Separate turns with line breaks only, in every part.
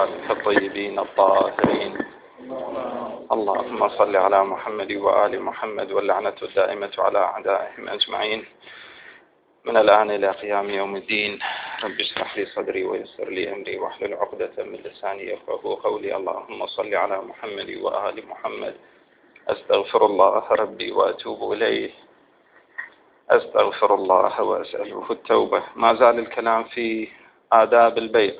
وآله الطيبين الطاهرين. اللهم صل على محمد وآل محمد، واللعنة الدائمة على أعدائهم أجمعين من الآن إلى قيام يوم الدين. رب اشرح لي صدري ويسر لي أمري واحلل عقدة من لساني يفقهوا قولي. اللهم صل على محمد وآل محمد. أستغفر الله ربي وأتوب إليه، أستغفر الله وأسأله التوبة. ما زال الكلام في آداب البيع.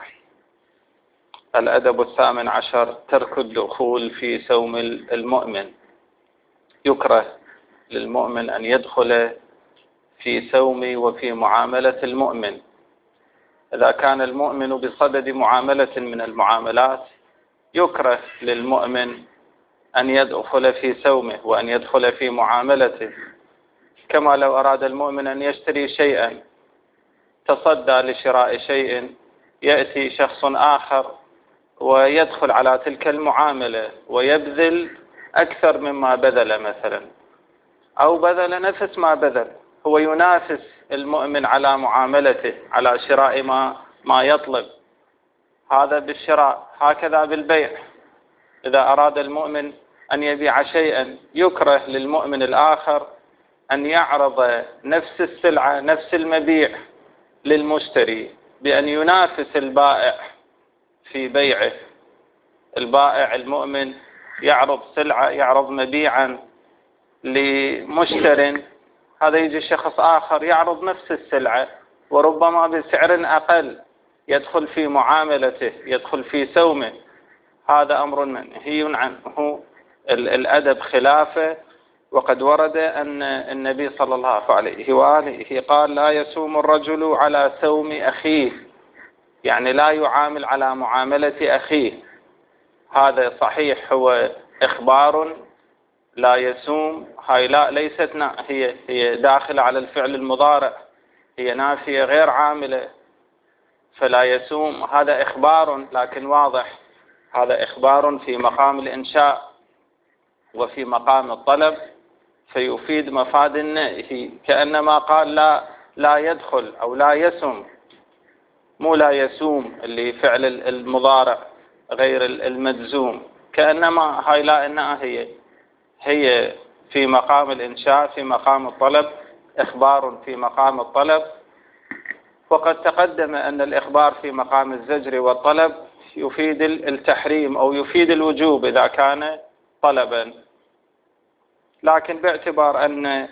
الأدب 18 ترك الدخول في سوم المؤمن. يكره للمؤمن أن يدخل في سوم وفي معاملة المؤمن. إذا كان المؤمن بصدد معاملة من المعاملات يكره للمؤمن أن يدخل في سومه وأن يدخل في معاملته، كما لو أراد المؤمن أن يشتري شيئا، تصدى لشراء شيء، يأتي شخص آخر ويدخل على تلك المعاملة ويبذل أكثر مما بذل مثلا، أو بذل نفس ما بذل، هو ينافس المؤمن على معاملته، على شراء ما يطلب. هذا بالشراء. هكذا بالبيع، إذا أراد المؤمن أن يبيع شيئا يكره للمؤمن الآخر أن يعرض نفس السلعة نفس المبيع للمشتري بأن ينافس البائع في بيعه. البائع المؤمن يعرض سلعة، يعرض مبيعا لمشتر، هذا يجي شخص آخر يعرض نفس السلعة وربما بسعر أقل، يدخل في معاملته، يدخل في سومه. هذا أمر منهي عنه، الأدب خلافه. وقد ورد أن النبي صلى الله عليه وآله قال: لا يسوم الرجل على سوم أخيه، يعني لا يعامل على معاملة أخيه. هذا صحيح، هو إخبار. لا يسوم هاي لا ليست هي داخلة على الفعل المضارع، هي نافية غير عاملة. فلا يسوم هذا إخبار، لكن واضح هذا إخبار في مقام الإنشاء وفي مقام الطلب، فيفيد مفاد النهي، كأنما قال لا يدخل أو لا يسم، مو لا يسوم اللي فعل المضارع غير المجزوم، كأنما هاي لا إنها هي في مقام الإنشاء، في مقام الطلب، إخبار في مقام الطلب. وقد تقدم أن الإخبار في مقام الزجر والطلب يفيد التحريم أو يفيد الوجوب إذا كان طلبا، لكن باعتبار أن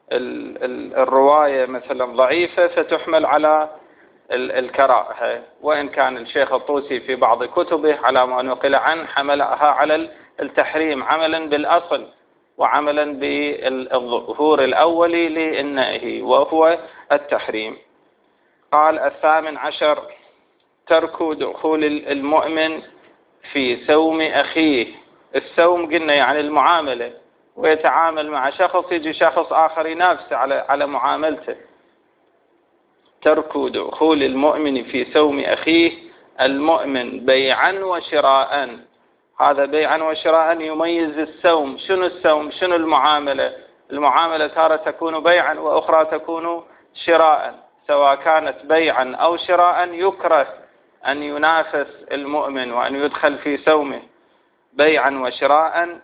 الرواية مثلا ضعيفة فتحمل على الكراهة، وإن كان الشيخ الطوسي في بعض كتبه على ما نقل عنه حملها على التحريم عملا بالأصل وعملا بالظهور الأولي للنهي وهو التحريم. قال 18 ترك دخول المؤمن في سوم أخيه. السوم قلنا يعني المعاملة، ويتعامل مع شخص، يجي شخص آخر ينافس على معاملته. ترك دخول المؤمن في سوم أخيه. المؤمن بيعا وشراء. هذا بيعا وشراء يميز السوم. شنو السوم؟ شنو المعاملة؟ المعاملة تارة تكون بيعا وأخرى تكون شراء. سواء كانت بيعا أو شراء يكره أن ينافس المؤمن وأن يدخل في سومه بيعا وشراء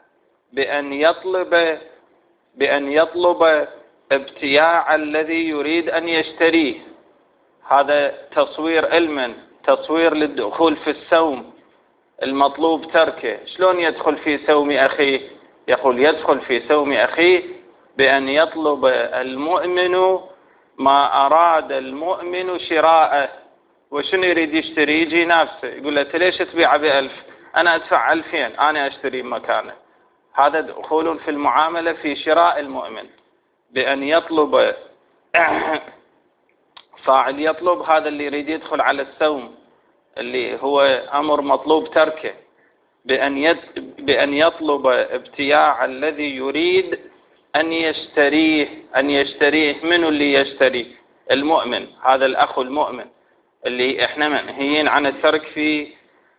بأن يطلب ابتياع الذي يريد أن يشتريه. هذا تصوير علما، تصوير للدخول في السوم المطلوب تركه. شلون يدخل في سوم أخيه؟ يقول يدخل في سوم أخيه بأن يطلب المؤمن ما أراد المؤمن شراءه. وشنو يريد يشتري؟ يجي نفسه يقول له: ليش تبيع ب1000؟ أنا أدفع 2000 أنا أشتري مكانه. هذا دخول في المعاملة في شراء المؤمن بأن يطلب فاعل يطلب، هذا اللي يريد يدخل على السوم اللي هو أمر مطلوب تركه، بأن يطلب ابتياع الذي يريد أن يشتريه. من اللي يشتري؟ المؤمن، هذا الأخ المؤمن اللي احنا منهيين عن الترك في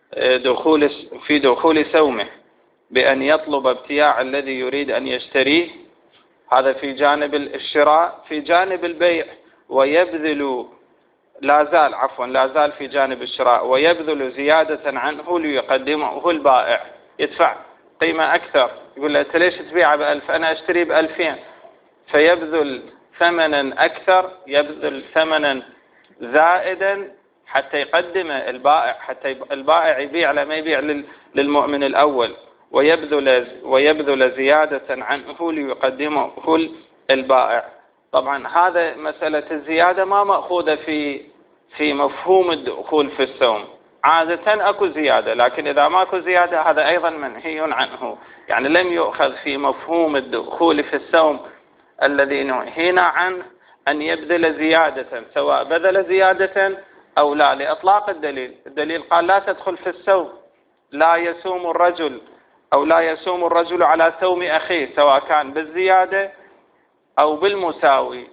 دخول سومه، بأن يطلب ابتياع الذي يريد أن يشتريه. هذا في جانب الشراء. في جانب البيع ويبذل لا زال في جانب الشراء، ويبذل زيادة عنه ليقدمه البائع، يدفع قيمة أكثر، يقول له أنت ليش تبيعه ب1000؟ أنا أشتري ب2000، فيبذل ثمنا أكثر، يبذل ثمنا زائدا حتى يقدم البائع، حتى البائع يبيع لا ما يبيع للمؤمن الأول، ويبذل زيادة عنه ليقدمه البائع. طبعا هذا مسألة الزيادة ما مأخوذة في مفهوم الدخول في السوم. عادة أكو زيادة، لكن إذا ماكو زيادة هذا أيضا منهي عنه، يعني لم يؤخذ في مفهوم الدخول في السوم الذي نهينا عنه أن يبذل زيادة، سواء بذل زيادة أو لا، لإطلاق الدليل قال لا تدخل في السوم، لا يسوم الرجل أو لا يسوم الرجل على سوم أخيه، سواء كان بالزيادة أو بالمساوي،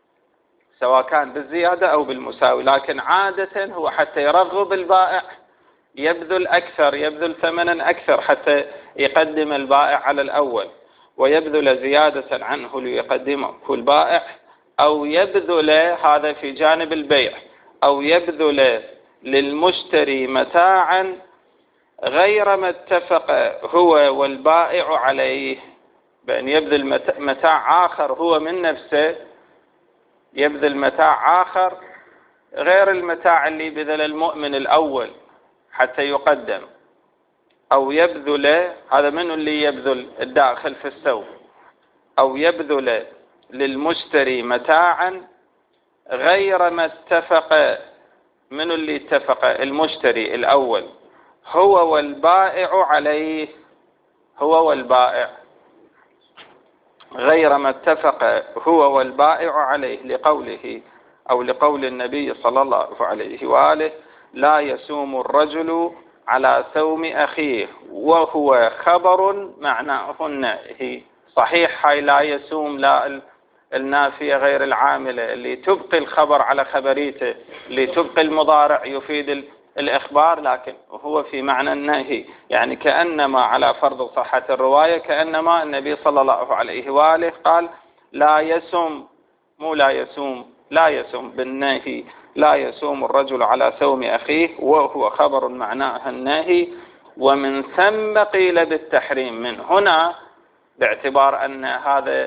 لكن عادة هو حتى يرغب البائع يبذل ثمنا أكثر حتى يقدم البائع على الأول، ويبذل زيادة عنه ليقدمه البائع، أو يبذل، هذا في جانب البيع، أو يبذل للمشتري متاعا غير ما اتفق هو والبائع عليه، بأن يبذل متاع آخر هو من نفسه، يبذل متاع آخر غير المتاع اللي بذل المؤمن الأول حتى يقدم، أو يبذل، هذا من اللي يبذل الداخل في السوق، أو يبذل للمشتري متاعا غير ما اتفق، من اللي اتفق المشتري الأول هو والبائع عليه، غير ما اتفق هو والبائع عليه، لقوله أو لقول النبي صلى الله عليه وآله لا يسوم الرجل على سوم أخيه، وهو خبر معناه النهي. صحيح هاي لا يسوم، لا النافية غير العاملة اللي تبقي الخبر على خبريته، اللي تبقي المضارع يفيد الإخبار، لكن هو في معنى النهي، يعني كأنما على فرض صحة الرواية كأنما النبي صلى الله عليه وآله قال لا يسوم، مو لا يسوم بالنهي، لا يسوم الرجل على سوم أخيه، وهو خبر معناه النهي، ومن ثم قيل بالتحريم، من هنا باعتبار أن هذا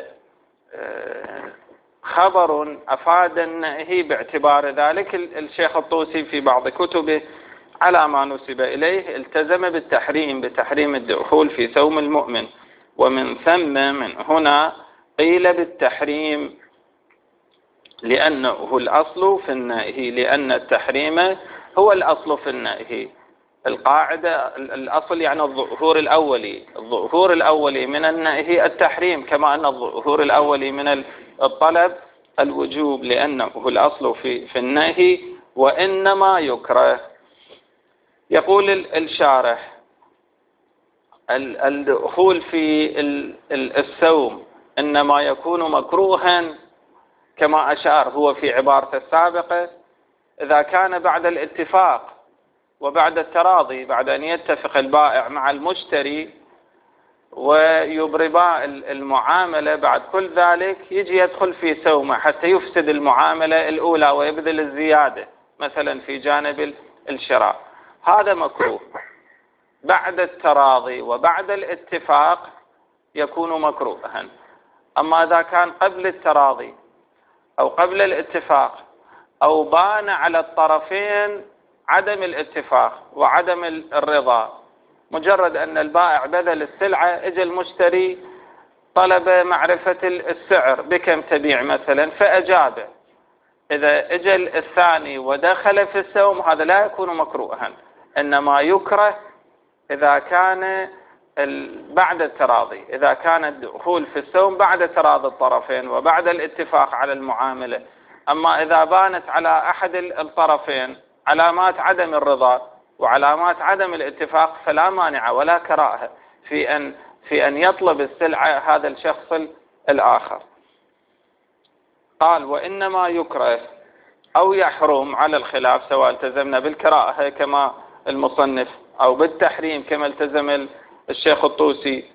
خبر أفاد النهي، باعتبار ذلك الشيخ الطوسي في بعض كتبه على ما نسب إليه التزم بتحريم الدخول في سوم المؤمن، ومن ثم من هنا قيل بالتحريم، لأنه الأصل في النهي، لأن التحريم هو الأصل في النهي. القاعدة الأصل يعني الظهور الأولي من النهي التحريم، كما أن الظهور الأولي من الطلب الوجوب، لأنه الأصل في النهي، وإنما يكره. يقول الشارح الدخول في السوم إنما يكون مكروها كما أشار هو في عبارته السابقة إذا كان بعد الاتفاق وبعد التراضي، بعد أن يتفق البائع مع المشتري ويبربا المعاملة، بعد كل ذلك يجي يدخل في سومة حتى يفسد المعاملة الأولى ويبذل الزيادة مثلا في جانب الشراء، هذا مكروه. بعد التراضي وبعد الاتفاق يكون مكروها. أما إذا كان قبل التراضي أو قبل الاتفاق أو بان على الطرفين عدم الاتفاق وعدم الرضا، مجرد أن البائع بذل السلعة، اجى المشتري طلب معرفة السعر بكم تبيع مثلا فأجابه، إذا اجى الثاني ودخل في السوم هذا لا يكون مكروها، إنما يكره إذا كان بعد التراضي، إذا كان الدخول في السوم بعد تراضي الطرفين وبعد الاتفاق على المعاملة. أما إذا بانت على أحد الطرفين علامات عدم الرضا وعلامات عدم الاتفاق فلا مانع ولا كراهة في أن يطلب السلعة هذا الشخص الآخر. قال وإنما يكره أو يحرم على الخلاف، سواء التزمنا بالكراهة كما المصنف أو بالتحريم كما التزم الشيخ الطوسي.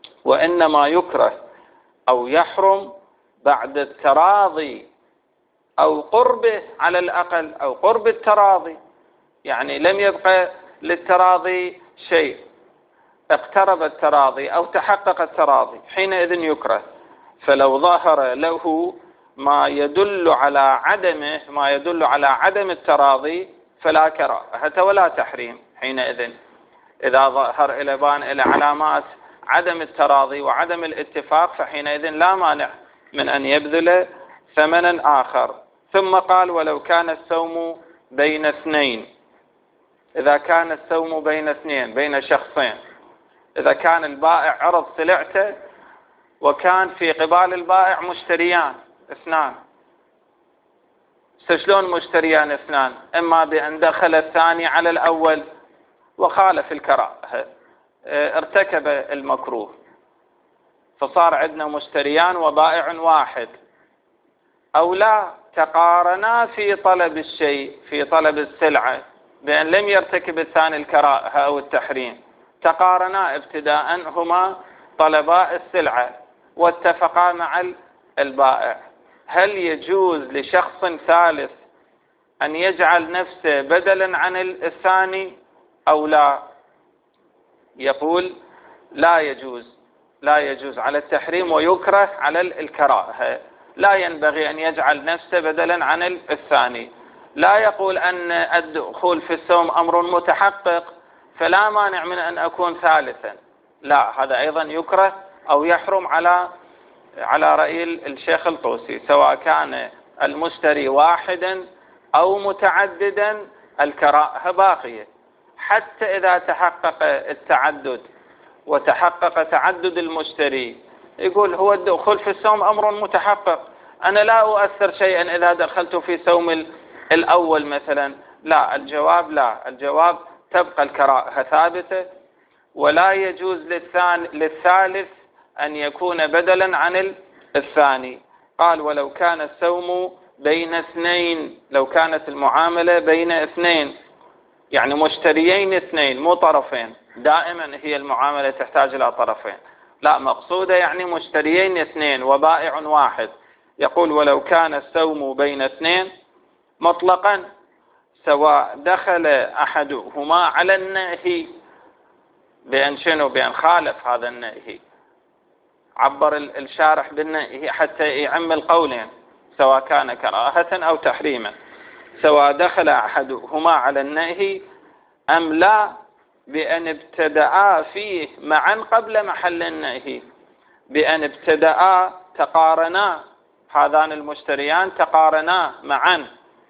وإنما يكره أو يحرم بعد التراضي أو قربه على الأقل، أو قرب التراضي، يعني لم يبقى للتراضي شيء، اقترب التراضي أو تحقق التراضي، حينئذ يكره. فلو ظهر له ما يدل على عدم التراضي فلا كراهة ولا تحريم حينئذ. إذا ظهر إلى علامات عدم التراضي وعدم الاتفاق فحينئذ لا مانع من أن يبذل ثمنا آخر. ثم قال ولو كان السوم بين اثنين. إذا كان السوم بين اثنين، بين شخصين، إذا كان البائع عرض سلعته وكان في قبال البائع مشتريان اثنان، شلون مشتريان اثنان؟ إما بأن دخل الثاني على الأول وخالف الكراهة، ارتكب المكروه، فصار عندنا مشتريان وبائع واحد، أو لا تقارنا في طلب الشيء، في طلب السلعة، بأن لم يرتكب الثاني الكراهة أو التحريم، تقارنا ابتداء هما طلباء السلعة واتفقا مع البائع. هل يجوز لشخص ثالث أن يجعل نفسه بدلا عن الثاني أو لا؟ يقول لا يجوز على التحريم ويكره على الكراهة. لا ينبغي أن يجعل نفسه بدلا عن الثاني. لا يقول أن الدخول في السوم أمر متحقق فلا مانع من أن أكون ثالثا، لا، هذا أيضا يكره أو يحرم على رأي الشيخ الطوسي، سواء كان المشتري واحدا أو متعددا الكراهة باقية. حتى إذا تحقق التعدد وتحقق تعدد المشتري، يقول هو الدخول في السوم أمر متحقق، أنا لا أؤثر شيئا إذا دخلت في سوم الأول مثلا. لا، الجواب تبقى الكراهة ثابتة، ولا يجوز للثالث أن يكون بدلا عن الثاني. قال ولو كان السوم بين اثنين، لو كانت المعاملة بين اثنين، يعني مشتريين اثنين مو طرفين، دائما هي المعاملة تحتاج إلى طرفين، لا، مقصودة يعني مشتريين اثنين وبائع واحد. يقول ولو كان السوم بين اثنين مطلقا، سواء دخل أحدهما على النهي بأن خالف هذا النهي، عبر الشارح بالنهي حتى يعم القولين، سواء كان كراهة أو تحريما، سواء دخل أحدهما على النهي أم لا، بأن ابتدأ فيه معا قبل محل النهي، بأن ابتدأ تقارنا، هذان المشتريان تقارنا معا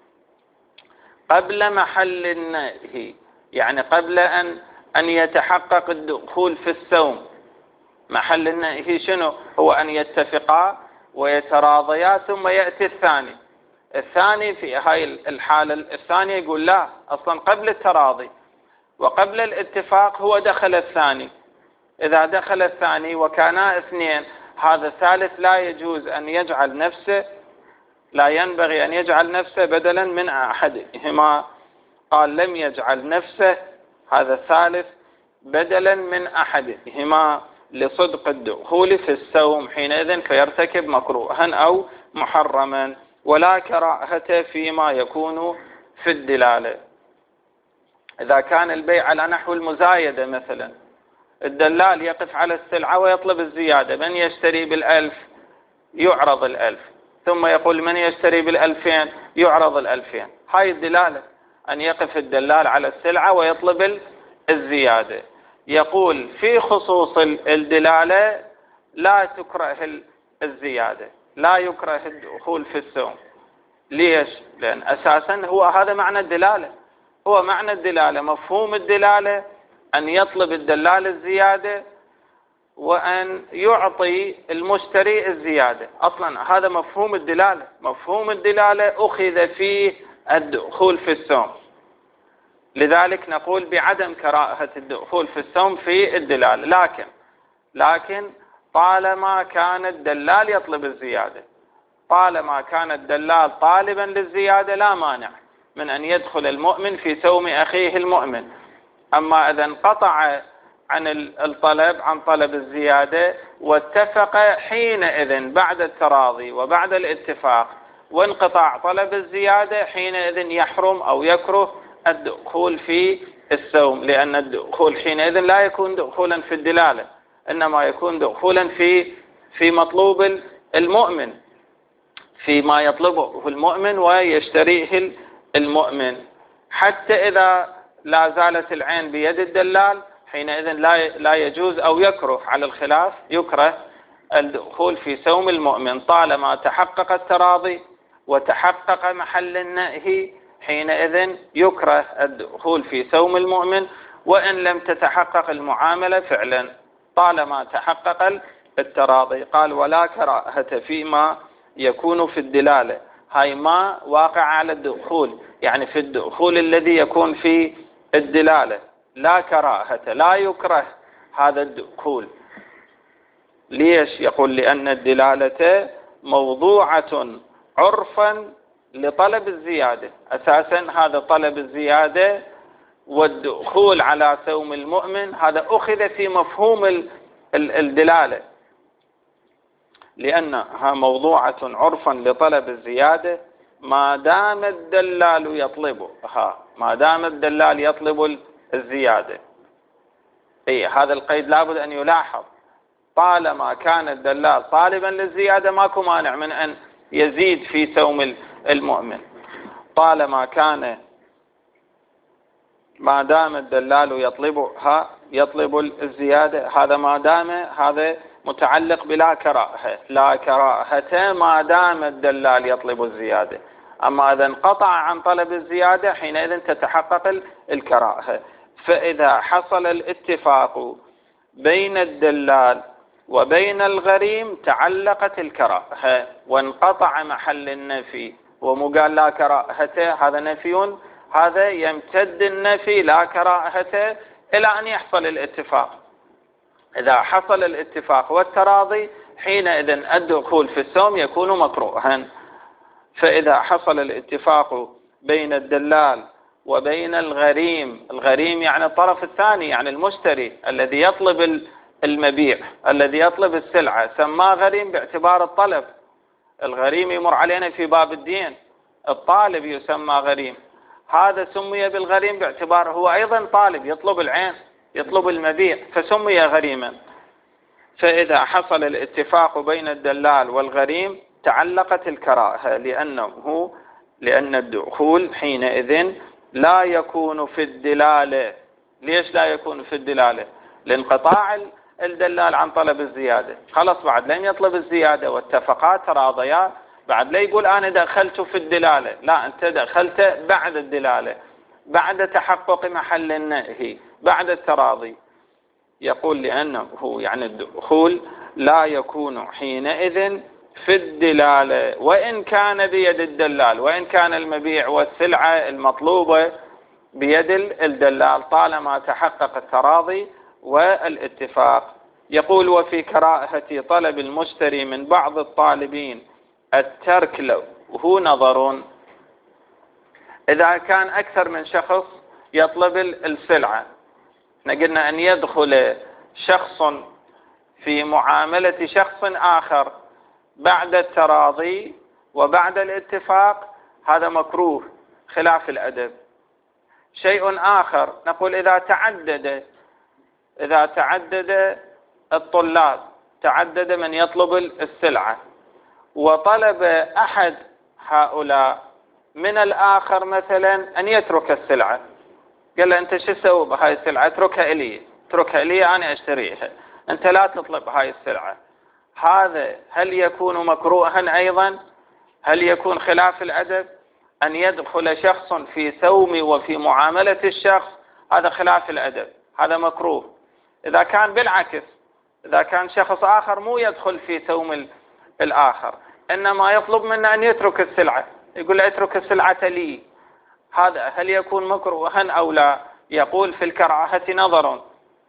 قبل محل النهي، يعني قبل أن يتحقق الدخول في السوم. محل النهي شنو؟ هو أن يتفقا ويتراضيا ثم يأتي الثاني في هاي الحالة الثانية يقول لا، أصلا قبل التراضي وقبل الاتفاق هو دخل الثاني. إذا دخل الثاني وكانا اثنين، هذا الثالث لا يجوز أن يجعل نفسه، لا ينبغي أن يجعل نفسه بدلا من أحدهما. قال لم يجعل نفسه هذا الثالث بدلا من أحدهما لصدق الدخول في السوم حينئذ فيرتكب مكروها أو محرما، ولا كراهة فيما يكون في الدلالة. إذا كان البيع على نحو المزايدة مثلا، الدلال يقف على السلعة ويطلب الزيادة، من يشتري بالألف يعرض الألف، ثم يقول من يشتري بالألفين يعرض الألفين. هاي الدلالة، أن يقف الدلال على السلعة ويطلب الزيادة. يقول في خصوص الدلالة لا تكره الزيادة، لا يكره الدخول في السوم. ليش؟ لأن أساسا هو هذا معنى الدلالة، هو معنى الدلالة، مفهوم الدلالة أن يطلب الدلال الزيادة وأن يعطي المشتري الزيادة. أصلا هذا مفهوم الدلالة، مفهوم الدلالة أخذ فيه الدخول في السوم، لذلك نقول بعدم كراهة الدخول في السوم في الدلالة. لكن طالما كان الدلال يطلب الزيادة، طالما كان الدلال طالبا للزيادة لا مانع من أن يدخل المؤمن في سوم أخيه المؤمن. أما إذا انقطع عن طلب الزيادة واتفق حينئذ بعد التراضي وبعد الاتفاق وانقطاع طلب الزيادة حينئذ يحرم أو يكره الدخول في السوم، لأن الدخول حينئذ لا يكون دخولا في الدلالة، إنما يكون دخولا في مطلوب المؤمن، فيما يطلبه المؤمن ويشتريه المؤمن. حتى إذا لا زالت العين بيد الدلال حينئذ لا يجوز أو يكره، على الخلاف يكره الدخول في سوم المؤمن طالما تحقق التراضي وتحقق محل النهي، حينئذ يكره الدخول في سوم المؤمن وإن لم تتحقق المعاملة فعلا طالما تحقق التراضي. قال ولا كراهة فيما يكون في الدلالة، هاي ما واقع على الدخول، يعني في الدخول الذي يكون في الدلالة لا كراهة، لا يكره هذا الدخول. ليش؟ يقول لأن الدلالة موضوعة عرفا لطلب الزيادة، أساسا هذا طلب الزيادة والدخول على سوم المؤمن هذا أخذ في مفهوم الدلالة، لأنها موضوعة عرفا لطلب الزيادة ما دام الدلال يطلبها، ما دام الدلال يطلب الزيادة. هذا القيد لابد أن يلاحظ، طالما كان الدلال طالبا للزيادة ماكو مانع من أن يزيد في سوم المؤمن، طالما كان ما دام الدلال يطلبها يطلب الزيادة، هذا ما دام هذا متعلق بلا كراهة، لا كراهة ما دام الدلال يطلب الزيادة. أما إذا انقطع عن طلب الزيادة حينئذ تتحقق الكراهة. فإذا حصل الاتفاق بين الدلال وبين الغريم تعلقت الكراهة وانقطع محل النفي، ومقال لا كراهة هذا نفي، هذا يمتد النفي لا كراهة إلى أن يحصل الاتفاق. إذا حصل الاتفاق والتراضي حينئذ الدخول في السوم يكون مكروها. فإذا حصل الاتفاق بين الدلال وبين الغريم، الغريم يعني الطرف الثاني، يعني المشتري الذي يطلب المبيع، الذي يطلب السلعة، سماه غريم باعتبار الطلب. الغريم يمر علينا في باب الدين، الطالب يسمى غريم، هذا سمي بالغريم باعتباره هو أيضا طالب يطلب العين، يطلب المبيع، فسمي غريما. فإذا حصل الاتفاق بين الدلال والغريم تعلقت الكراهة، لأن الدخول حينئذ لا يكون في الدلالة. ليش لا يكون في الدلالة؟ لانقطاع الدلال عن طلب الزيادة، خلص بعد لم يطلب الزيادة واتفقا تراضيا، بعد لا يقول أنا دخلت في الدلالة، لا، أنت دخلت بعد الدلالة، بعد تحقق محل النهي، بعد التراضي. يقول لأنه يعني الدخول لا يكون حينئذ في الدلالة وإن كان بيد الدلال، وإن كان المبيع والسلعة المطلوبة بيد الدلال طالما تحقق التراضي والاتفاق. يقول وفي كراهة طلب المشتري من بعض الطالبين الترك له نظر. إذا كان أكثر من شخص يطلب السلعة، قلنا أن يدخل شخص في معاملة شخص آخر بعد التراضي وبعد الاتفاق، هذا مكروه خلاف الأدب. شيء آخر نقول إذا تعدد الطلاب، تعدد من يطلب السلعة، وطلب أحد هؤلاء من الآخر مثلا أن يترك السلعة، قال له أنت شو تسوي بهاي السلعة؟ اتركها لي أنا أشتريها، أنت لا تطلب هاي السلعة. هذا هل يكون مكروها أيضا؟ هل يكون خلاف الأدب أن يدخل شخص في سوم وفي معاملة الشخص؟ هذا خلاف الأدب، هذا مكروه. إذا كان بالعكس، إذا كان شخص آخر مو يدخل في سوم الآخر، إنما يطلب منه أن يترك السلعة، يقول له اترك السلعة لي، هذا هل يكون مكروها أو لا؟ يقول في الكراهة نظر.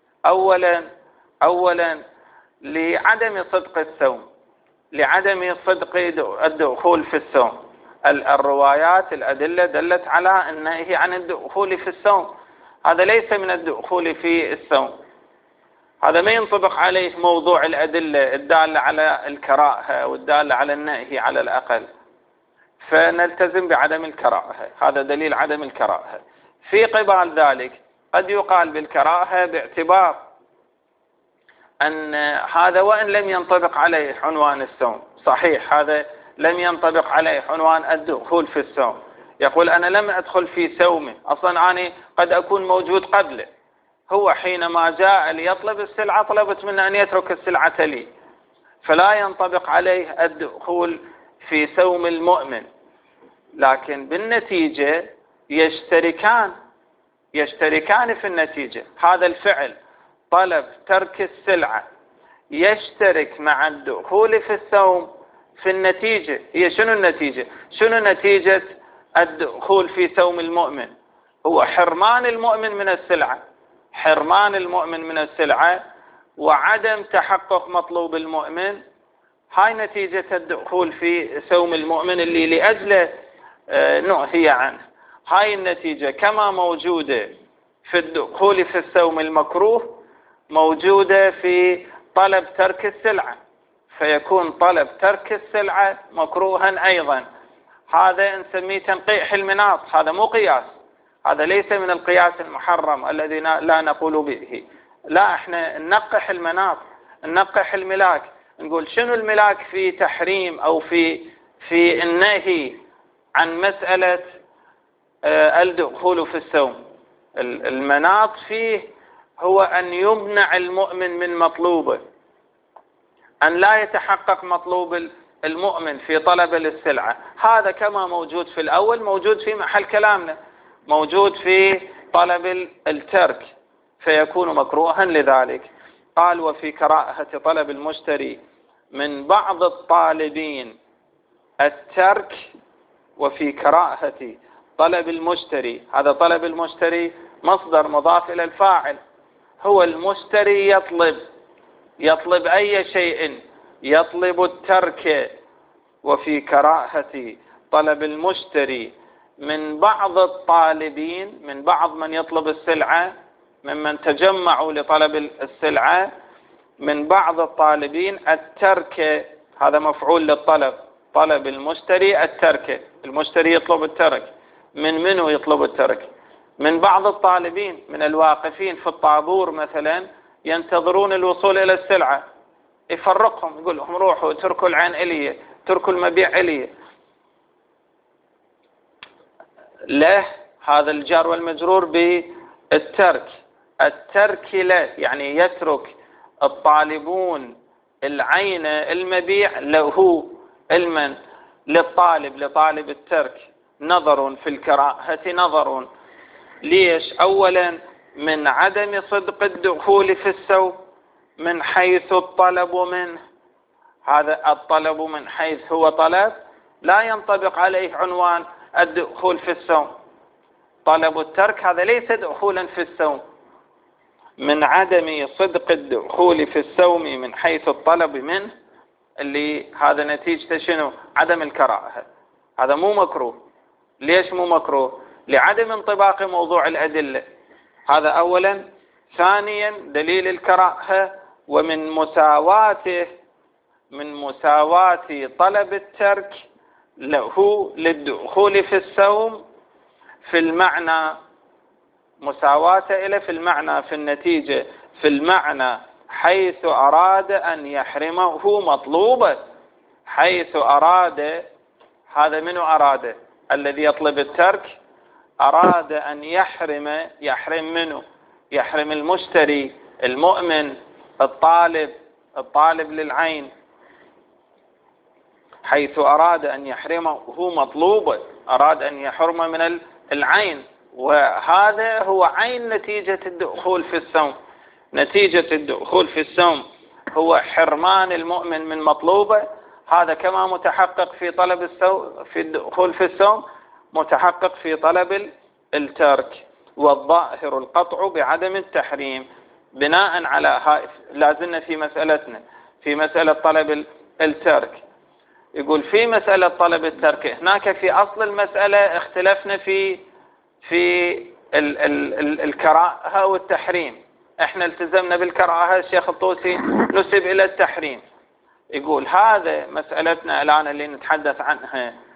أولا لعدم صدق السوم، لعدم صدق الدخول في السوم. الروايات الأدلة دلت على النهي عن الدخول في السوم، هذا ليس من الدخول في السوم، هذا ما ينطبق عليه موضوع الأدلة الدالة على الكراهة والدالة على النهي على الأقل. فنلتزم بعدم الكراهة. هذا دليل عدم الكراهة. في قبال ذلك قد يقال بالكراهة باعتبار أن هذا وإن لم ينطبق عليه عنوان الصوم، صحيح هذا لم ينطبق عليه عنوان الدخول في الصوم، يقول أنا لم أدخل في صومه، أصلا أنا قد أكون موجود قبله، هو حينما جاء ليطلب السلعة طلبت منه أن يترك السلعة لي، فلا ينطبق عليه الدخول في صوم المؤمن. لكن بالنتيجة يشتركان في النتيجة. هذا الفعل طلب ترك السلعة يشترك مع الدخول في الصوم في النتيجة. هي شنو النتيجة؟ شنو نتيجة الدخول في صوم المؤمن؟ هو حرمان المؤمن من السلعة، حرمان المؤمن من السلعة وعدم تحقق مطلوب المؤمن. هاي نتيجة الدخول في صوم المؤمن اللي لأجله نهي عنه. هاي النتيجة كما موجودة في الدخول في الصوم المكروه موجودة في طلب ترك السلعة، فيكون طلب ترك السلعة مكروها أيضا. هذا نسميه تنقيح المناط، هذا مو قياس، هذا ليس من القياس المحرم الذي لا نقول به. لا، احنا ننقح المناط، ننقح الملاك، نقول شنو الملاك في تحريم أو في النهي عن مسألة الدخول في الصوم. المناط فيه هو أن يمنع المؤمن من مطلوبه، أن لا يتحقق مطلوب المؤمن في طلب للسلعة. هذا كما موجود في الأول موجود في محل كلامنا، موجود في طلب الترك، فيكون مكروها لذلك. قال وفي كراهة طلب المشتري من بعض الطالبين الترك، وفي كراهة طلب المشتري، هذا طلب المشتري مصدر مضاف إلى الفاعل، هو المشتري يطلب أي شيء، يطلب الترك. وفي كراهة طلب المشتري من بعض الطالبين، من بعض من يطلب السلعة، ممن تجمعوا لطلب السلعة، من بعض الطالبين الترك، هذا مفعول للطلب، طلب المشتري الترك، المشتري يطلب الترك. منو يطلب الترك؟ من بعض الطالبين، من الواقفين في الطابور مثلا ينتظرون الوصول إلى السلعة، يفرقهم يقول لهم روحوا اتركوا العين إلي، اتركوا المبيع إلي. له هذا الجار والمجرور بالترك، الترك له يعني يترك الطالبون العين المبيع له، المن لطالب الترك. نظر في الكراهة، نظر ليش؟ أولا من عدم صدق الدخول في الصوم من حيث الطلب منه، هذا الطلب من حيث هو طلب لا ينطبق عليه عنوان الدخول في الصوم. طلب الترك هذا ليس دخولا في الصوم. من عدم صدق الدخول في الصوم من حيث الطلب منه، اللي هذا نتيجة شنو؟ عدم الكراهة. هذا مو مكروه. ليش مو مكروه؟ لعدم انطباق موضوع الأدلة، هذا أولا. ثانيا دليل الكراهة ومن مساواته، من مساواة طلب الترك له للدخول في الصوم في المعنى، مساواته إلى في المعنى، في النتيجة، في المعنى حيث أراد أن يحرمه مطلوبه. حيث أراد، هذا منو أراد؟ الذي يطلب الترك أراد أن يحرم منه؟ يحرم المشتري المؤمن الطالب للعين، حيث أراد أن يحرمه مطلوبه، أراد أن يحرم من العين. وهذا هو عين نتيجة الدخول في الصوم. نتيجة الدخول في الصوم هو حرمان المؤمن من مطلوبه، هذا كما متحقق في طلب في الدخول في الصوم متحقق في طلب الترك. والظاهر القطع بعدم التحريم. بناء على هاي لازلنا في مسألتنا في مسألة طلب الترك. يقول في مسألة طلب الترك هناك في أصل المسألة اختلفنا في الكراهة والتحريم. احنا التزمنا بالكراهة، الشيخ الطوسي نسب إلى التحريم. يقول هذا مسألتنا الآن اللي نتحدث عنها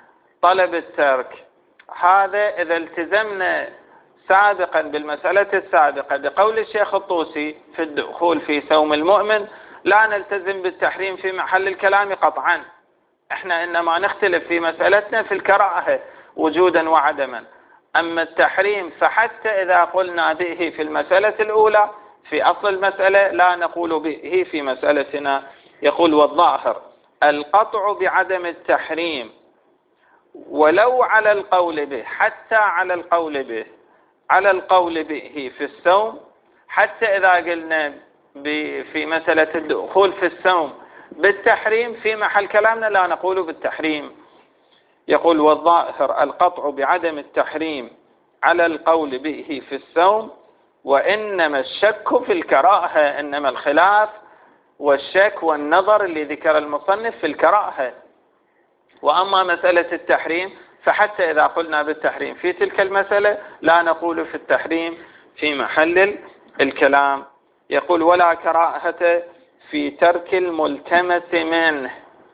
طلب الترك، هذا إذا التزمنا سابقا بالمسألة السابقة بقول الشيخ الطوسي في الدخول في سوم المؤمن لا نلتزم بالتحريم في محل الكلام قطعا. احنا إنما نختلف في مسألتنا في الكراهة وجودا وعدما. أما التحريم فحتى إذا قلنا به في المسألة الأولى في أصل المسألة لا نقول به في مسألتنا. يقول والظاهر القطع بعدم التحريم ولو على القول به، حتى على القول به في السوم، حتى إذا قلنا في مسألة الدخول في السوم بالتحريم في محل كلامنا لا نقول بالتحريم. يقول والظاهر القطع بعدم التحريم على القول به في السوم، وإنما الشك في الكراهة، إنما الخلاف والشك والنظر اللي ذكر المصنف في الكراهة. وأما مسألة التحريم فحتى إذا قلنا بالتحريم في تلك المسألة لا نقول في التحريم في محل الكلام. يقول ولا كراهة في ترك الملتمس منه.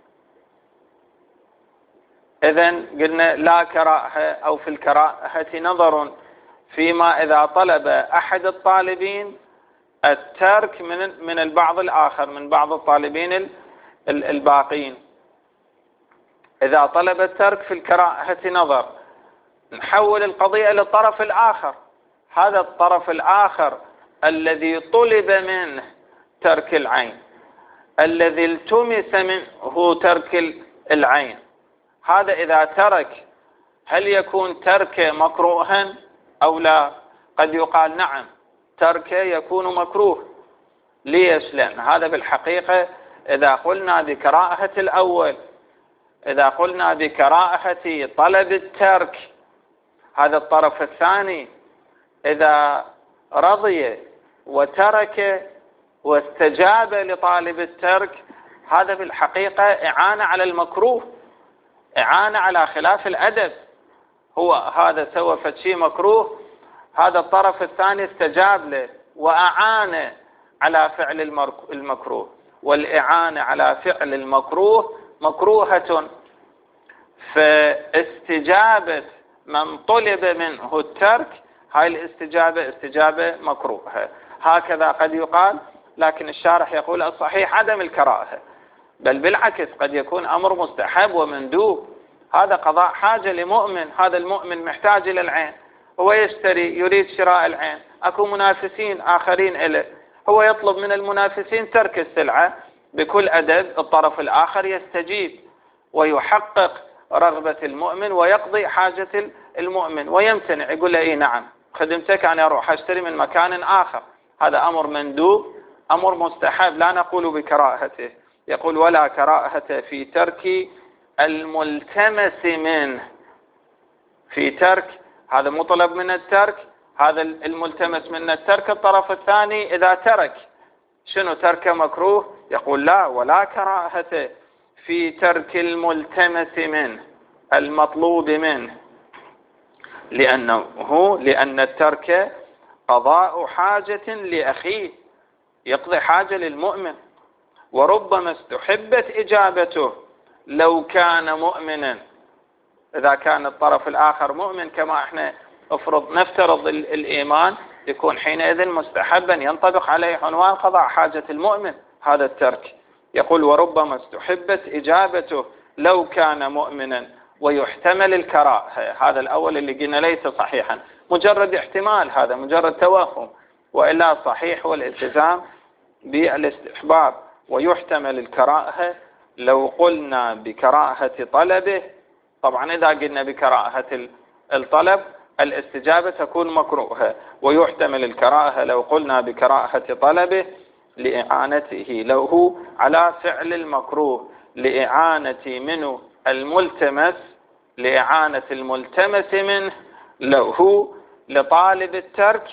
إذن قلنا لا كراهة أو في الكراهة نظر فيما إذا طلب أحد الطالبين الترك من البعض الآخر، من بعض الطالبين الباقين. إذا طلب الترك في الكراهة نظر، نحول القضية للطرف الآخر. هذا الطرف الآخر الذي طلب منه ترك العين، الذي التمس منه ترك العين، هذا إذا ترك هل يكون تركه مكروها أو لا؟ قد يقال نعم تركه يكون مكروه. ليش؟ لأن هذا بالحقيقة إذا قلنا بكراهة الأول، إذا قلنا بكراهة طلب الترك، هذا الطرف الثاني إذا رضي وترك واستجاب لطالب الترك، هذا بالحقيقة إعانة على المكروه، إعانة على خلاف الأدب. هو هذا سوى شيء مكروه، هذا الطرف الثاني استجاب له وأعان على فعل المكروه، والإعانة على فعل المكروه مكروهة. فاستجابة من طلب منه الترك هاي الاستجابة استجابة مكروهة. هكذا قد يقال، لكن الشارح يقول الصحيح عدم الكراهة، بل بالعكس قد يكون أمر مستحب ومندوب. هذا قضاء حاجة لمؤمن، هذا المؤمن محتاج إلى العين، هو يشتري يريد شراء العين، أكو منافسين آخرين إله، هو يطلب من المنافسين ترك السلعة بكل أدب، الطرف الآخر يستجيب ويحقق رغبة المؤمن ويقضي حاجة المؤمن ويمتنع، يقول له إيه نعم خدمتك أنا أروح أشتري من مكان آخر. هذا أمر مندوب، أمر مستحب، لا نقول بكراهته. يقول ولا كراهة في ترك الملتمس منه. في ترك هذا مطلب من الترك، هذا الملتمس من الترك الطرف الثاني إذا ترك شنو ترك مكروه، يقول لا ولا كراهة في ترك الملتمس منه المطلوب منه، لأن الترك قضاء حاجة لأخيه، يقضي حاجة للمؤمن، وربما استحبت إجابته لو كان مؤمنا. إذا كان الطرف الآخر مؤمن كما احنا نفترض الإيمان، يكون حينئذ مستحبا ينطبق عليه عنوان قضاء حاجة المؤمن هذا الترك. يقول وربما استحبت إجابته لو كان مؤمنا ويحتمل الكراهة. هذا الأول اللي قلنا ليس صحيحا، مجرد احتمال، هذا مجرد توهم، وإلا صحيح والالتزام بالاستحباب. ويحتمل الكراهة لو قلنا بكراهة طلبه، طبعا إذا قلنا بكراهة الطلب الاستجابة تكون مكروهة. ويحتمل الكراهة لو قلنا بكراهة طلبه لإعانته له على فعل المكروه، لإعانة منه الملتمس، لإعانة الملتمس منه له لطالب الترك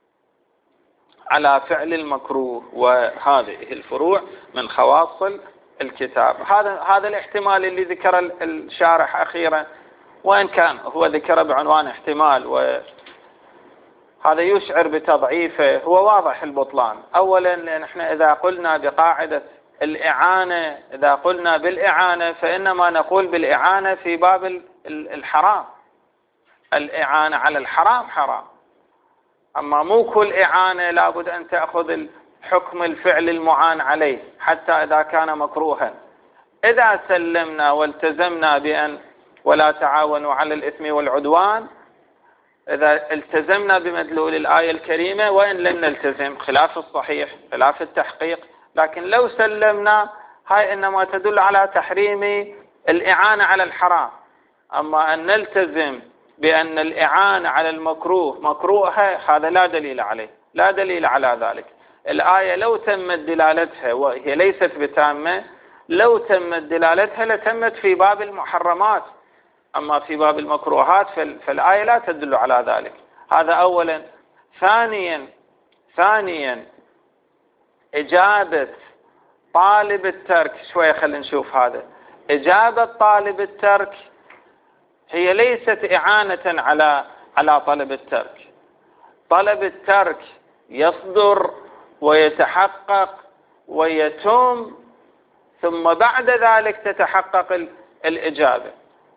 على فعل المكروه. وهذه الفروع من خواص الكتاب. هذا الاحتمال اللي ذكر الشارح أخيرا، وإن كان هو ذكر بعنوان احتمال، وهذا يشعر بتضعيفه، هو واضح البطلان. أولا لأن احنا إذا قلنا بقاعدة الإعانة، إذا قلنا بالإعانة فإنما نقول بالإعانة في باب الحرام. الإعانة على الحرام حرام، أما مو كل إعانة لابد أن تأخذ حكم الفعل المعان عليه حتى إذا كان مكروها. إذا سلمنا والتزمنا بأن ولا تعاونوا على الإثم والعدوان، إذا التزمنا بمدلول الآية الكريمة، وإن لم نلتزم خلاف الصحيح خلاف التحقيق، لكن لو سلمنا هاي إنما تدل على تحريم الإعانة على الحرام. أما أن نلتزم بأن الإعانة على المكروه مكروهة، هذا لا دليل عليه، لا دليل على ذلك. الآية لو تمت دلالتها، وهي ليست بتامة، لو تمت دلالتها لتمت في باب المحرمات، أما في باب المكروهات فالآية لا تدل على ذلك. هذا أولا. ثانيا إجابة طالب الترك، شوية خلينا نشوف هذا. إجابة طالب الترك هي ليست إعانة على طلب الترك. طلب الترك يصدر ويتحقق ويتم، ثم بعد ذلك تتحقق الإجابة.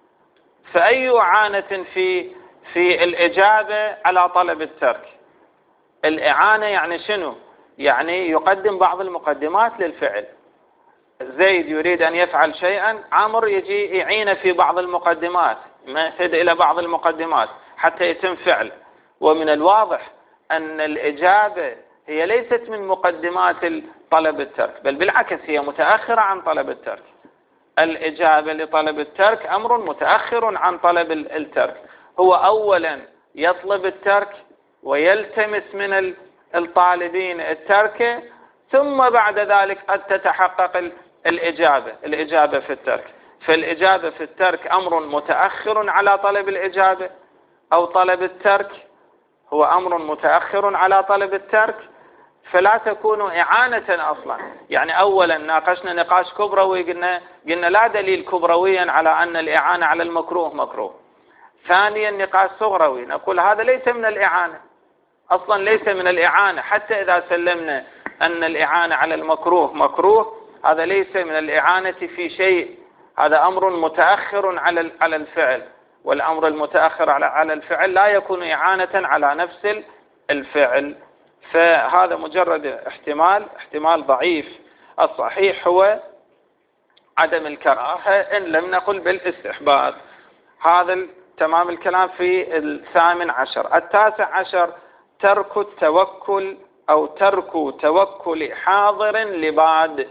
فأي إعانة في الإجابة على طلب الترك؟ الإعانة يعني شنو؟ يعني يقدم بعض المقدمات للفعل. زيد يريد أن يفعل شيئا، عمرو يجي يعين في بعض المقدمات، يمهد إلى بعض المقدمات حتى يتم فعل. ومن الواضح أن الإجابة هي ليست من مقدمات طلب الترك، بل بالعكس هي متأخرة عن طلب الترك. الإجابة لطلب الترك أمر متأخر عن طلب الترك. هو أولا يطلب الترك ويلتمس من الطالبين الترك، ثم بعد ذلك قد تتحقق الإجابة في الترك. فالإجابة في الترك أمر متأخر على طلب الإجابة، أو طلب الترك هو أمر متأخر على طلب الترك، فلا تكون إعانة أصلا. يعني أولا ناقشنا نقاش كبروي، قلنا لا دليل كبرويا على أن الإعانة على المكروه مكروه. ثانيا نقاش صغروي، نقول هذا ليس من الإعانة، أصلا ليس من الإعانة. حتى إذا سلمنا أن الإعانة على المكروه مكروه، هذا ليس من الإعانة في شيء، هذا أمر متأخر على الفعل، والأمر المتأخر على الفعل لا يكون إعانة على نفس الفعل. فهذا مجرد احتمال ضعيف. الصحيح هو عدم الكراهة إن لم نقل بالاستحباب. هذا تمام الكلام في 18. 19 ترك التوكل أو ترك توكل حاضر لبعد.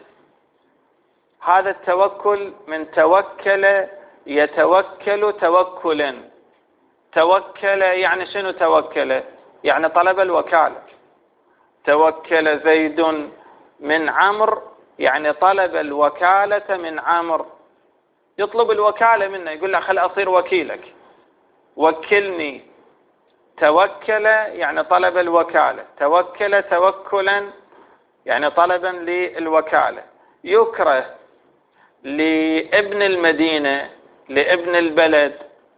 هذا التوكل من توكل يتوكل توكلا. توكل يعني شنو؟ توكل يعني طلب الوكالة. توكل زيد من عمرو يعني طلب الوكالة من عمرو، يطلب الوكالة منه، يقول له خل أصير وكيلك، وكلني. توكل يعني طلب الوكالة، توكل توكلا يعني طلبا للوكالة. يكره لابن المدينة، لابن البلد،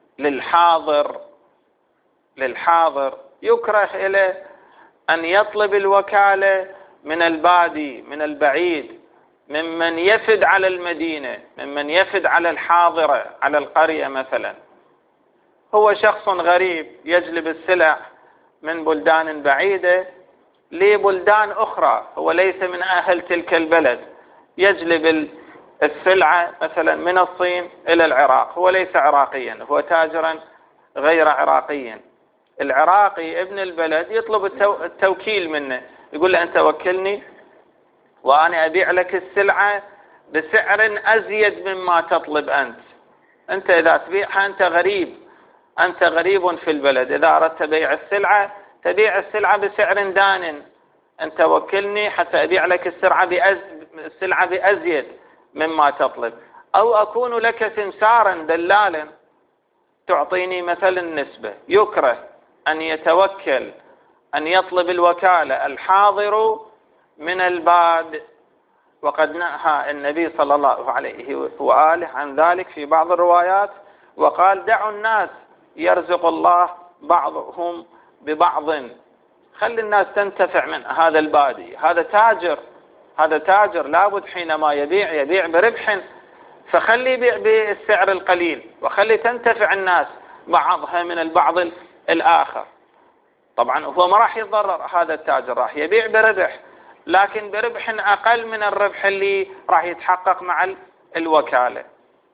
للحاضر يكره إليه أن يطلب الوكالة من البادي، من البعيد، ممن يفد على المدينة، ممن يفد على الحاضرة، على القرية مثلا. هو شخص غريب يجلب السلع من بلدان بعيدة لبلدان أخرى، هو ليس من أهل تلك البلد، يجلب السلعة مثلا من الصين إلى العراق، هو ليس عراقيا، هو تاجرا غير عراقيا. العراقي ابن البلد يطلب التوكيل منه، يقول له أنت وكلني وأنا أبيع لك السلعة بسعر أزيد مما تطلب أنت إذا تبيعها أنت غريب في البلد، إذا أردت بيع السلعة تبيع السلعة بسعر دان، أنت وكلني حتى أبيع لك السلعة بأزيد مما تطلب، أو أكون لك سمسارا دلالا تعطيني مثلا نسبة. يكره أن يتوكل، أن يطلب الوكالة الحاضر من الباد، وقد نهى النبي صلى الله عليه وآله عن ذلك في بعض الروايات، وقال دعوا الناس يرزق الله بعضهم ببعض، خلي الناس تنتفع من هذا البادي، هذا تاجر لابد حينما يبيع بربح، فخلي يبيع بالسعر القليل وخلي تنتفع الناس بعضها من البعض الآخر. طبعا هو ما راح يتضرر، هذا التاجر راح يبيع بربح، لكن بربح أقل من الربح اللي راح يتحقق مع الوكالة.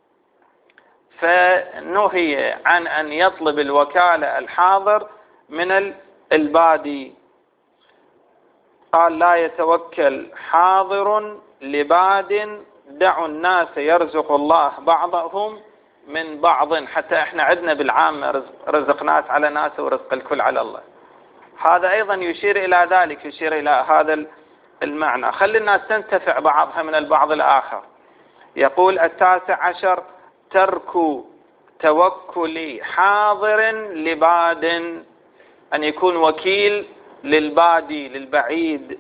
فنهي عن أن يطلب الوكالة الحاضر من البادي. قال لا يتوكل حاضر لباد دعوا الناس يرزق الله بعضهم من بعض. حتى احنا عندنا بالعامة رزق ناس على ناس ورزق الكل على الله. هذا أيضا يشير إلى ذلك، يشير إلى هذا المعنى، خلي الناس تنتفع بعضها من البعض الآخر. يقول 19 ترك توكل حاضر لباد، أن يكون وكيل للبادي للبعيد.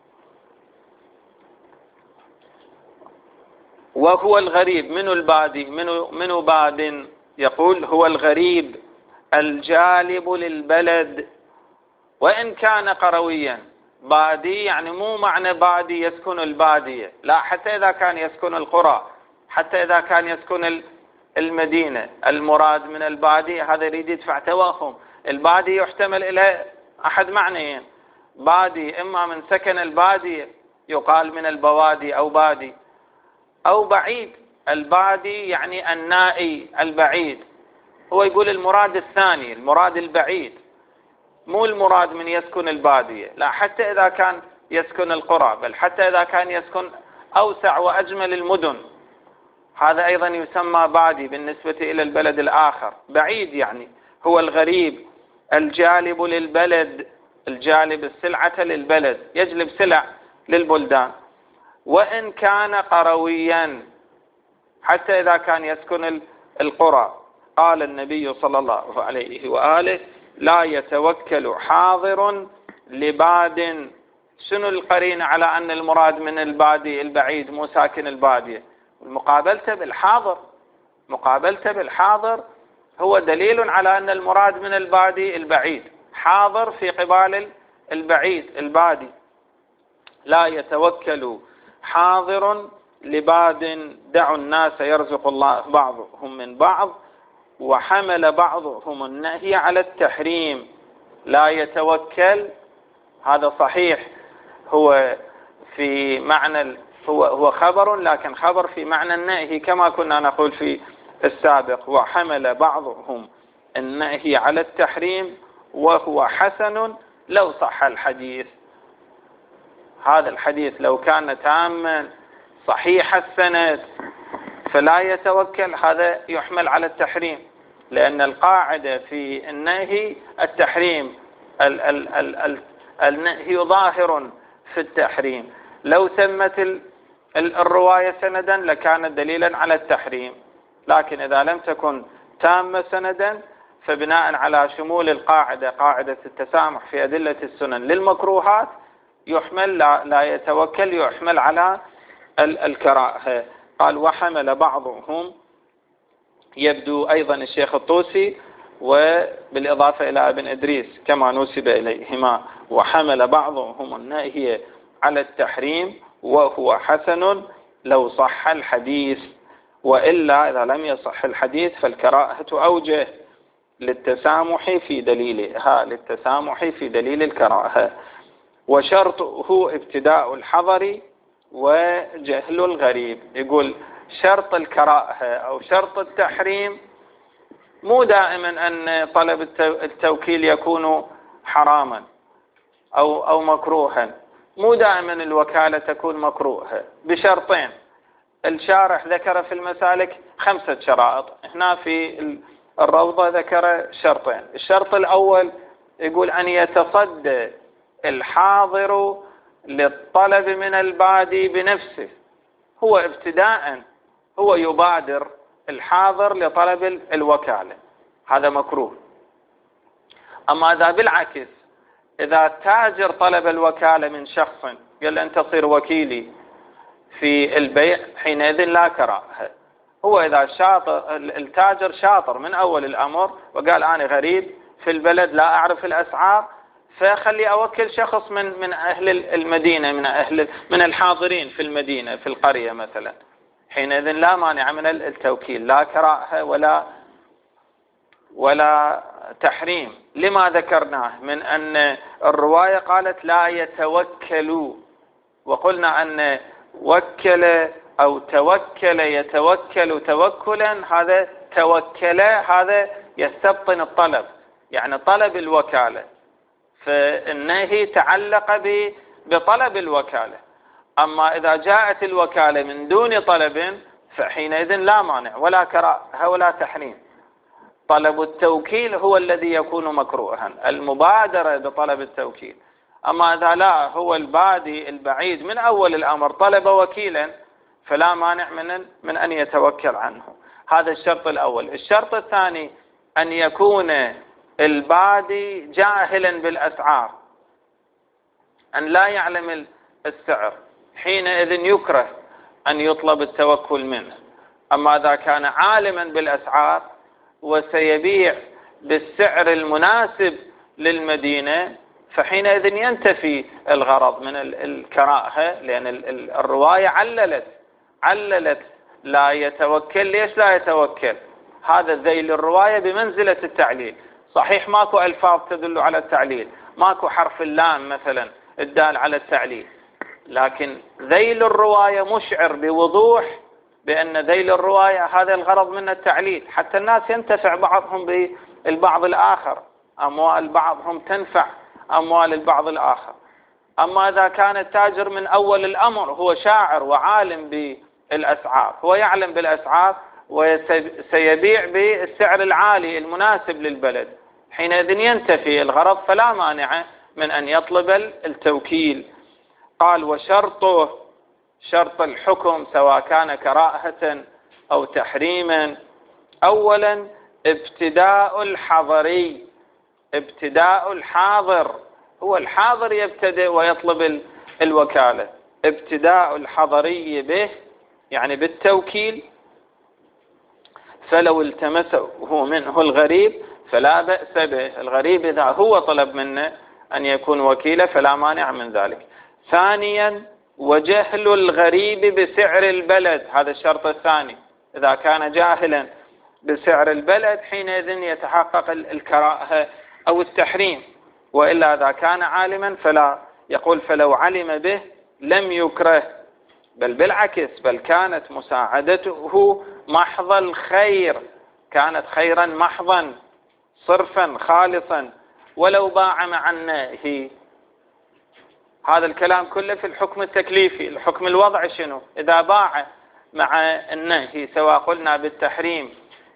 وهو الغريب، من البادي من باد، يقول هو الغريب الجالب للبلد وإن كان قرويا. بادي يعني مو معنى بادي يسكن البادية، لا، حتى إذا كان يسكن القرى، حتى إذا كان يسكن المدينة. المراد من البادي هذا يريد يدفع توهم. البادي يحتمل إلى أحد معنيين: بادي إما من سكن البادية يقال من البوادي أو بادي، أو بعيد. البادي يعني النائي البعيد. هو يقول المراد الثاني، المراد البعيد، مو المراد من يسكن البادية، لا، حتى إذا كان يسكن القرى، بل حتى إذا كان يسكن أوسع وأجمل المدن، هذا أيضا يسمى بادي بالنسبة إلى البلد الآخر. بعيد يعني هو الغريب الجالب للبلد، الجالب السلعة للبلد، يجلب سلع للبلدان. وإن كان قرويا، حتى إذا كان يسكن القرى. قال النبي صلى الله عليه وآله لا يتوكل حاضر لباد. شنو القرين على أن المراد من البادي البعيد مو ساكن البادية؟ مقابلته بالحاضر، مقابلته بالحاضر هو دليل على أن المراد من البادي البعيد، حاضر في قبال البعيد البادي. لا يتوكل حاضر لباد دعوا الناس يرزق الله بعضهم من بعض وحمل بعضهم النهي على التحريم. لا يتوكل هذا صحيح، هو في معنى هو خبر، لكن خبر في معنى النهي كما كنا نقول في السابق. وحمل بعضهم النهي على التحريم وهو حسن لو صح الحديث. هذا الحديث لو كان تاما صحيح السند فلا يتوكل، هذا يحمل على التحريم، لأن القاعدة في النهي التحريم، النهي ظاهر في التحريم. لو تمت الرواية سندا لكانت دليلا على التحريم، لكن إذا لم تكن تامة سندا فبناء على شمول القاعدة، قاعدة التسامح في أدلة السنن للمكروهات، يحمل لا يتوكل، يحمل على الكراهة. قال وحمل بعضهم، يبدو أيضا الشيخ الطوسي وبالإضافة إلى ابن إدريس كما نسب إليهما، وحمل بعضهم النهي على التحريم وهو حسن لو صح الحديث، وإلا إذا لم يصح الحديث فالكراهة أوجه للتسامح في دليلها، للتسامح في دليل الكراهة. وشرطه ابتداء الحظر وجهل الغريب. يقول شرط الكراهة أو شرط التحريم مو دائما أن طلب التوكيل يكون حراما أو مكروها، مو دائما الوكالة تكون مكروهة، بشرطين. الشارح ذكر في المسالك 5 شرائط، هنا في الروضة ذكر شرطين. الشرط الأول يقول أن يتصدى الحاضر للطلب من البادي بنفسه، هو ابتداء هو يبادر الحاضر لطلب الوكالة، هذا مكروه. أما إذا بالعكس، إذا تاجر طلب الوكالة من شخص قال له أنت تصير وكيلي في البيع، حينئذ لا كراهة. هو إذا شاطر التاجر شاطر من أول الأمر وقال أنا غريب في البلد لا أعرف الأسعار، فخلي أوكل شخص من أهل المدينة، من الحاضرين في المدينة في القرية مثلا، حينئذ لا مانع من التوكيل، لا كراهة ولا تحريم. لما ذكرناه من أن الرواية قالت لا يتوكلوا، وقلنا أن وكل أو توكل يتوكل توكلا، هذا توكل هذا يستبطن الطلب، يعني طلب الوكالة، فالنهي تعلق بطلب الوكالة. أما إذا جاءت الوكالة من دون طلب فحينئذ لا مانع ولا كراهة ولا تحريم. طلب التوكيل هو الذي يكون مكروها، المبادرة بطلب التوكيل. أما إذا لا، هو البادي البعيد من أول الأمر طلب وكيلا فلا مانع من أن يتوكل عنه. هذا الشرط الأول. الشرط الثاني أن يكون البادي جاهلا بالأسعار، أن لا يعلم السعر، حينئذ يكره أن يطلب التوكل منه. أما إذا كان عالما بالأسعار وسيبيع بالسعر المناسب للمدينة فحينئذ ينتفي الغرض من الكراهة، لأن الرواية عللت لا يتوكل. ليش لا يتوكل؟ هذا ذيل الرواية بمنزلة التعليل. صحيح ماكو ألفاظ تدل على التعليل، ماكو حرف اللام مثلا الدال على التعليل، لكن ذيل الرواية مشعر بوضوح بأن ذيل الرواية هذا الغرض من التعليل، حتى الناس ينتفع بعضهم بالبعض الآخر، أموال بعضهم تنفع أموال البعض الآخر. أما إذا كان التاجر من أول الأمر هو شاعر وعالم بالأسعار، هو يعلم بالأسعار وسيبيع بالسعر العالي المناسب للبلد، حينئذ ينتفي الغرض فلا مانع من أن يطلب التوكيل. قال وشرطه، شرط الحكم سواء كان كراهة أو تحريما، أولا ابتداء الحضري، ابتداء الحاضر، هو الحاضر يبتدئ ويطلب الوكالة، ابتداء الحضري به يعني بالتوكيل. فلو التمسه منه الغريب فلا بأس به، الغريب إذا هو طلب منه أن يكون وكيلا فلا مانع من ذلك. ثانيا وجهل الغريب بسعر البلد، هذا الشرط الثاني، إذا كان جاهلا بسعر البلد حينئذ يتحقق الكراهة أو التحريم، وإلا إذا كان عالما فلا. يقول فلو علم به لم يكره، بل بالعكس، بل كانت مساعدته محض الخير، كانت خيرا محضا صرفا خالصا، ولو باع مع النهي. هذا الكلام كله في الحكم التكليفي. الحكم الوضعي شنو؟ إذا باع مع النهي سواء قلنا بالتحريم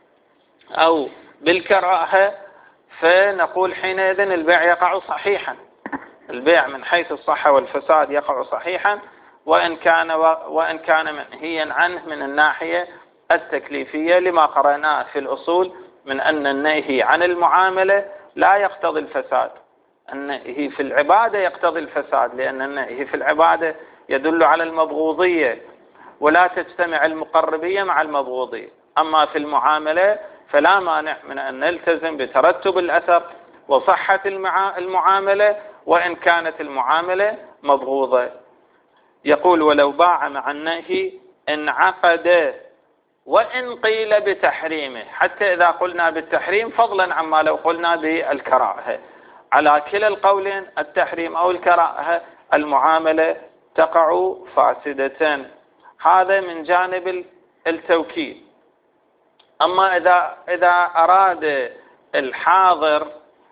أو بالكراهة فنقول حينئذ البيع يقع صحيحا، البيع من حيث الصحة والفساد يقع صحيحا، وإن كان منهيا عنه من الناحية التكليفية، لما قرأناه في الأصول من أن النهي عن المعاملة لا يقتضي الفساد، النهي في العبادة يقتضي الفساد، لأن النهي في العبادة يدل على المبغوضية ولا تجتمع المقربية مع المبغوضية. أما في المعاملة فلا مانع من أن نلتزم بترتب الأثر وصحة المعاملة وإن كانت المعاملة مبغوضة. يقول ولو باع مع النهي انعقد وإن قيل بتحريمه، حتى إذا قلنا بالتحريم فضلا عما لو قلنا بالكراهة، على كلا القولين التحريم أو الكراهة المعاملة تقع فاسدة. هذا من جانب التوكيل. أما إذا أراد الحاضر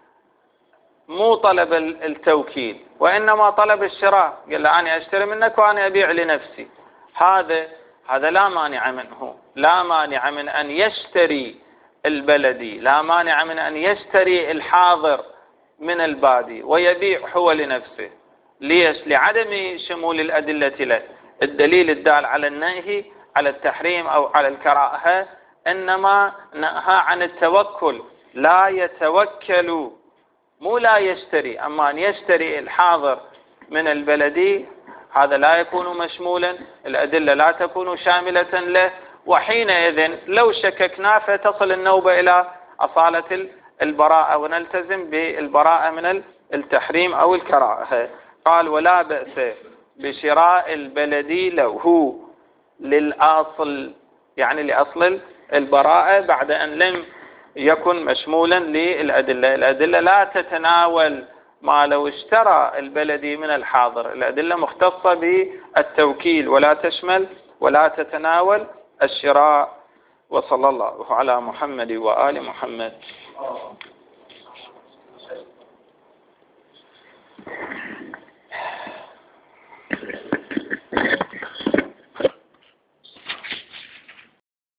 مو طلب التوكيل وإنما طلب الشراء، قال له أنا أشتري منك وأنا أبيع لنفسي، هذا لا مانع منه، لا مانع من أن يشتري البلدي، لا مانع من أن يشتري الحاضر من البادي ويبيع هو لنفسه. ليش؟ لعدم شمول الأدلة له. الدليل الدال على النهي على التحريم أو على الكراهة إنما نهى عن التوكل، لا يتوكل، مو لا يشتري. أما أن يشتري الحاضر من البلدي هذا لا يكون مشمولا، الأدلة لا تكون شاملة له، وحينئذ لو شككنا فتصل النوبة إلى أصالة البراءة ونلتزم بالبراءة من التحريم أو الكراهة. قال ولا بأس بشراء البلدي له، للأصل، يعني لأصل البراءة بعد أن لم يكن مشمولا للأدلة. الأدلة لا تتناول ما لو اشترى البلدي من الحاضر، الأدلة مختصة بالتوكيل ولا تشمل ولا تتناول الشراء. وصلى الله على محمد وآل محمد.